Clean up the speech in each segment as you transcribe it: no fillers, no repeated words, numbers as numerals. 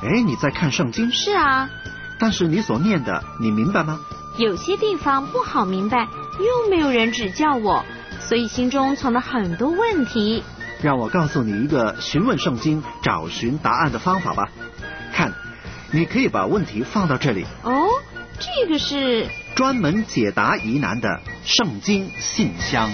哎，你在看圣经？ 是啊。 但是你所念的，你明白吗？ 有些地方不好明白，又没有人指教我，所以心中存了很多问题。 让我告诉你一个询问圣经、找寻答案的方法吧。看，你可以把问题放到这里。 哦，这个是专门解答疑难的圣经信箱。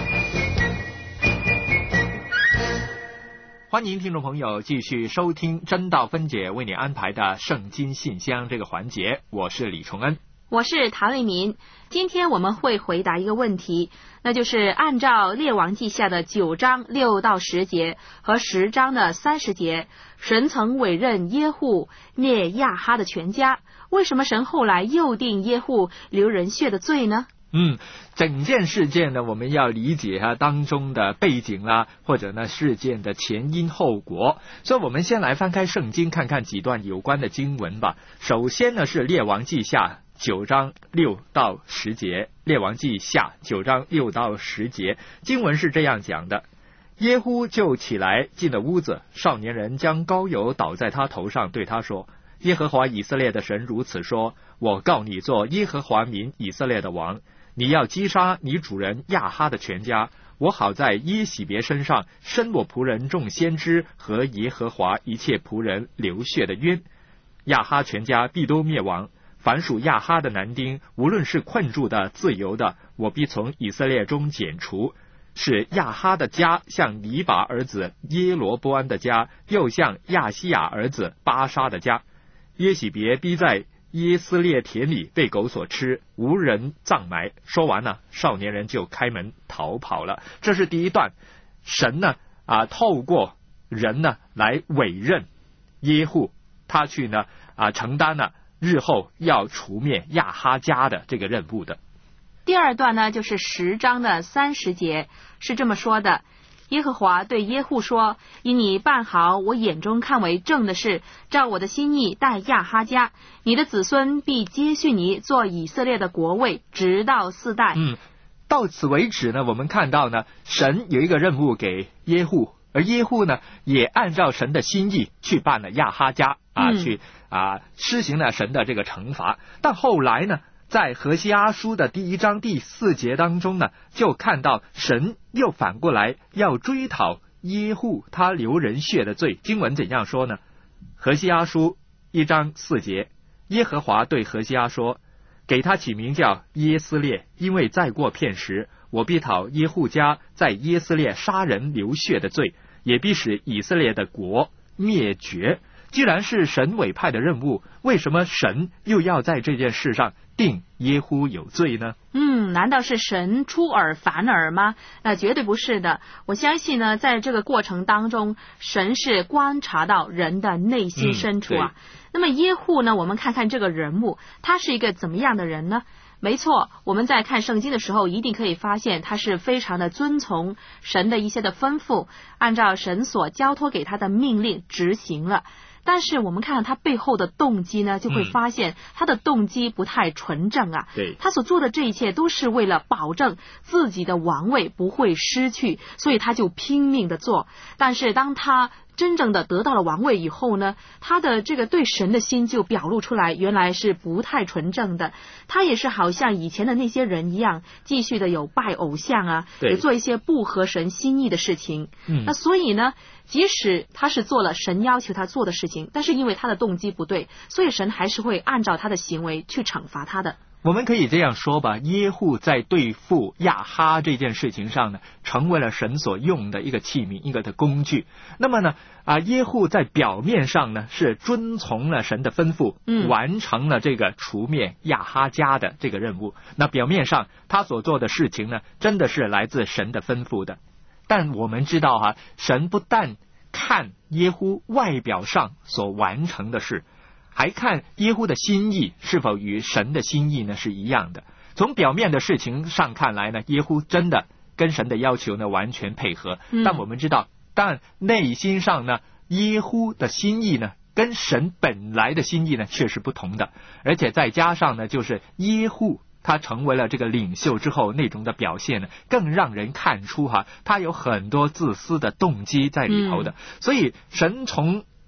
欢迎听众朋友继续收听真道分解为你安排的圣经信箱这个环节，我是李崇恩， 我是陶卫民。今天我们会回答一个问题，那就是按照列王记下的9章6到10节和10章的30节，神曾委任耶户灭亚哈的全家，为什么神后来又定耶户流人血的罪呢？ 整件事件呢，我们要理解当中的背景啦，或者呢事件的前因后果。所以我们先来翻开圣经，看看几段有关的经文吧。首先呢是列王记下9章6到10节，列王记下9章6到10节，经文是这样讲的：耶户就起来进了屋子，少年人将膏油倒在他头上，对他说：耶和华以色列的神如此说，我告你做耶和华民以色列的王，你要击杀你主人亚哈的全家，我好在耶洗别身上伸我仆人众先知和耶和华一切仆人流血的冤。亚哈全家必都灭亡，凡属亚哈的男丁，无论是困住的自由的，我必从以色列中剪除。是亚哈的家像尼拔儿子耶罗波安的家，又像亚西亚儿子巴沙的家。耶洗别逼在耶斯列田里被狗所吃，无人葬埋。说完了，少年人就开门逃跑了。这是第一段，神呢透过人呢来委任耶户，他去呢承担了日后要除灭亚哈家的这个任务的。 第二段呢就是10章的30节，是这么说的：耶和华对耶户说，因你办好我眼中看为正的事，照我的心意待亚哈家，你的子孙必接续你做以色列的国位，直到4代。 到此为止呢，我们看到呢，神有一个任务给耶户，而耶户呢也按照神的心意去办了亚哈家去施行了神的这个惩罚。但后来呢，在何西阿书的第1章第4节当中呢，就看到神又反过来要追讨耶户他流人血的罪。经文怎样说呢？何西阿书1章4节，耶和华对何西阿说，给他起名叫耶斯列，因为再过片时，我必讨耶户家在耶斯列杀人流血的罪，也必使以色列的国灭绝。既然是神委派的任务，为什么神又要在这件事上定耶户有罪呢？ 难道是神出尔反尔吗？那绝对不是的。我相信呢，在这个过程当中，神是观察到人的内心深处那么耶户呢，我们看看这个人物，他是一个怎么样的人呢？没错，我们在看圣经的时候一定可以发现他是非常的遵从神的一些的吩咐，按照神所交托给他的命令执行了。但是我们看看他背后的动机呢，就会发现他的动机不太纯正对， 他所做的这一切都是为了保证自己的王位不会失去，所以他就拼命的做。但是当他真正的得到了王位以后呢，他的这个对神的心就表露出来，原来是不太纯正的。他也是好像以前的那些人一样，继续的有拜偶像有做一些不合神心意的事情。那所以呢，即使他是做了神要求他做的事情，但是因为他的动机不对，所以神还是会按照他的行为去惩罚他的。 我们可以这样说吧，耶户在对付亚哈这件事情上呢，成为了神所用的一个器皿，一个的工具。那么呢耶户在表面上呢是遵从了神的吩咐，完成了这个除灭亚哈家的这个任务。那表面上他所做的事情呢，真的是来自神的吩咐的。但我们知道神不但看耶户外表上所完成的事，还看耶户的心意是否与神的心意呢是一样的。从表面的事情上看来呢，耶户真的跟神的要求呢完全配合。但我们知道，但内心上呢，耶户的心意呢跟神本来的心意呢却是不同的。而且再加上呢，就是耶户他成为了这个领袖之后，那种的表现呢，更让人看出他有很多自私的动机在里头的。所以神从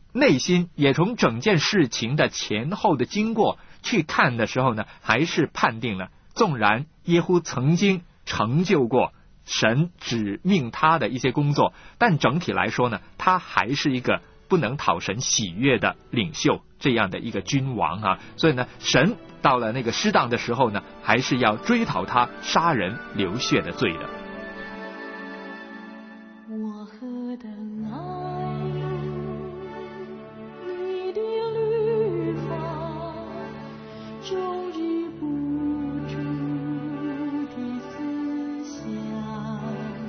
内心，也从整件事情的前后的经过去看的时候呢，还是判定了，纵然耶户曾经成就过神指命他的一些工作，但整体来说呢，他还是一个不能讨神喜悦的领袖，这样的一个君王啊。所以呢，神到了那个适当的时候呢，还是要追讨他杀人流血的罪的。 我何等爱你的律法，终日不住的思想，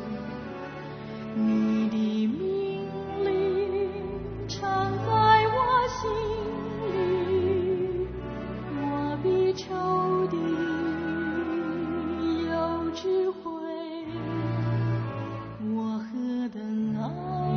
你的命令常在我心里，我比仇敌有智慧。我何等爱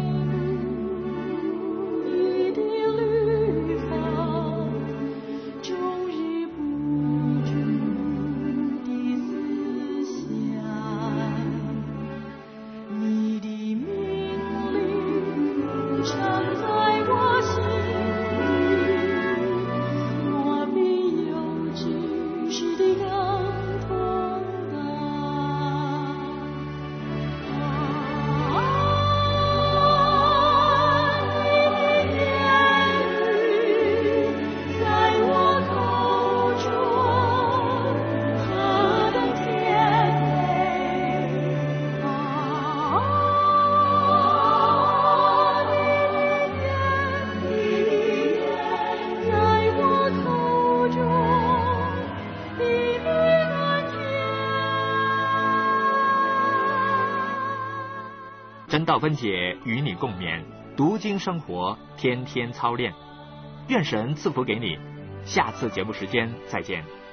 你的律法，终日不住的思想，你的命令常在我心里，我必有知识的刚通真道分解，与你共勉，读经生活，天天操练。愿神赐福给你，下次节目时间再见。